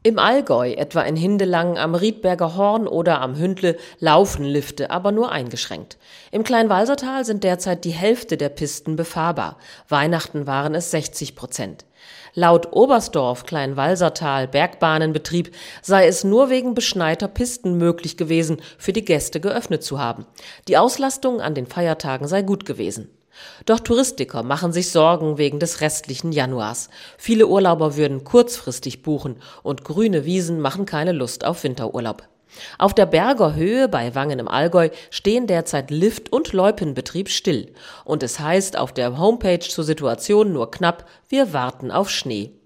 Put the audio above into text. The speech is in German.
Im Allgäu, etwa in Hindelangen am Riedberger Horn oder am Hündle, laufen Lifte, aber nur eingeschränkt. Im Kleinwalsertal sind derzeit die Hälfte der Pisten befahrbar. Weihnachten waren es 60%. Laut Oberstdorf Kleinwalsertal Bergbahnenbetrieb sei es nur wegen beschneiter Pisten möglich gewesen, für die Gäste geöffnet zu haben. Die Auslastung an den Feiertagen sei gut gewesen. Doch Touristiker machen sich Sorgen wegen des restlichen Januars. Viele Urlauber würden kurzfristig buchen und grüne Wiesen machen keine Lust auf Winterurlaub. Auf der Berger Höhe bei Wangen im Allgäu stehen derzeit Lift- und Loipenbetrieb still. Und es heißt auf der Homepage zur Situation nur knapp: Wir warten auf Schnee.